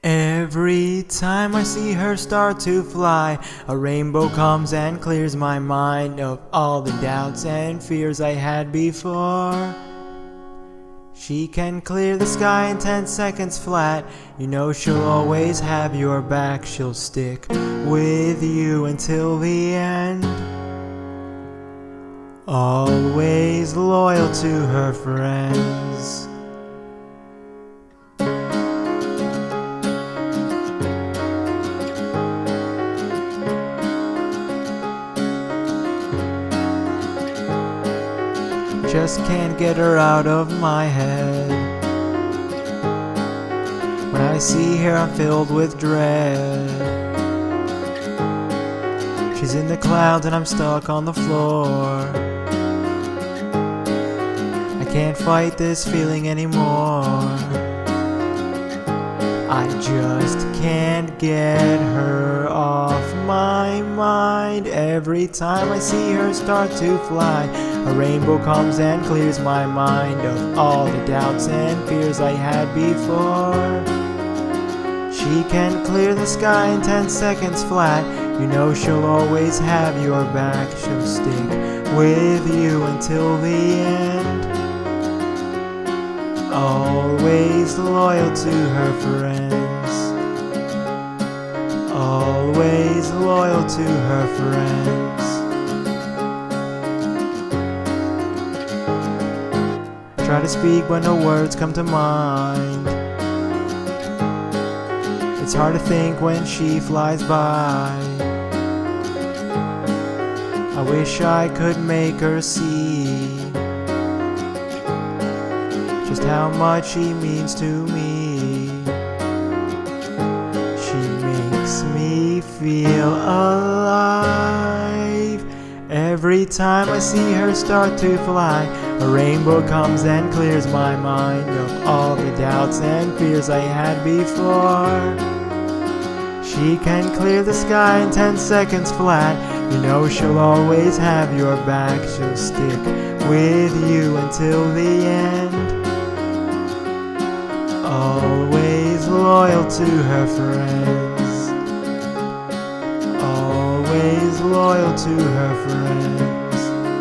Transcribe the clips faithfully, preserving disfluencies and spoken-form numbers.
Every time I see her start to fly, a rainbow comes and clears my mind of all the doubts and fears I had before. She can clear the sky in ten seconds flat. You know she'll always have your back. She'll stick with you until the end. Always loyal to her friends. Just can't get her out of my head. When I see her, I'm filled with dread. She's in the clouds and I'm stuck on the floor. I can't fight this feeling anymore. I just can't get her off my mind. Every time I see her start to fly, a rainbow comes and clears my mind of all the doubts and fears I had before. She can clear the sky in ten seconds flat. You know she'll always have your back. She'll stick with you until the end. Always loyal to her friends. Always loyal to her friends. Try to speak but no words come to mind. It's hard to think when she flies by. I wish I could make her see just how much she means to me. She makes me feel alive. Every time I see her start to fly, a rainbow comes and clears my mind of all the doubts and fears I had before. She can clear the sky in ten seconds flat. You know she'll always have your back. She'll stick with you until the end. Always loyal to her friends. Always loyal to her friends.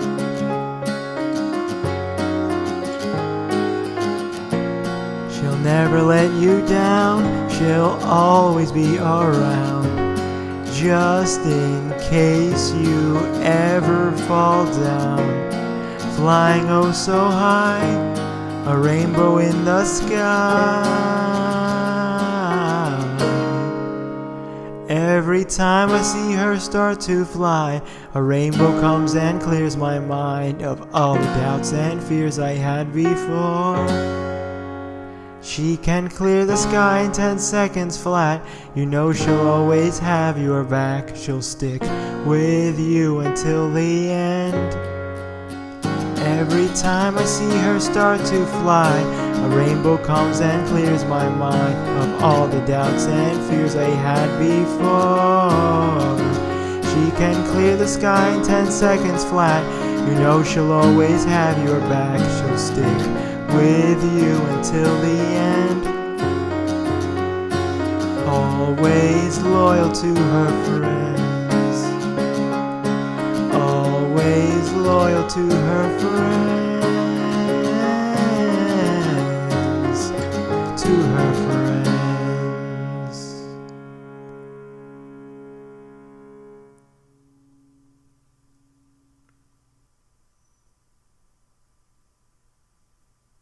She'll never let you down. She'll always be around, just in case you ever fall down. Flying oh so high, a rainbow in the sky. Every time I see her start to fly, a rainbow comes and clears my mind of all the doubts and fears I had before. She can clear the sky in ten seconds flat. You know she'll always have your back. She'll stick with you until the end. Every time I see her start to fly, a rainbow comes and clears my mind of all the doubts and fears I had before. She can clear the sky in ten seconds flat. You know she'll always have your back. She'll stick with you until the end. Always loyal to her friends. Always loyal to her friends.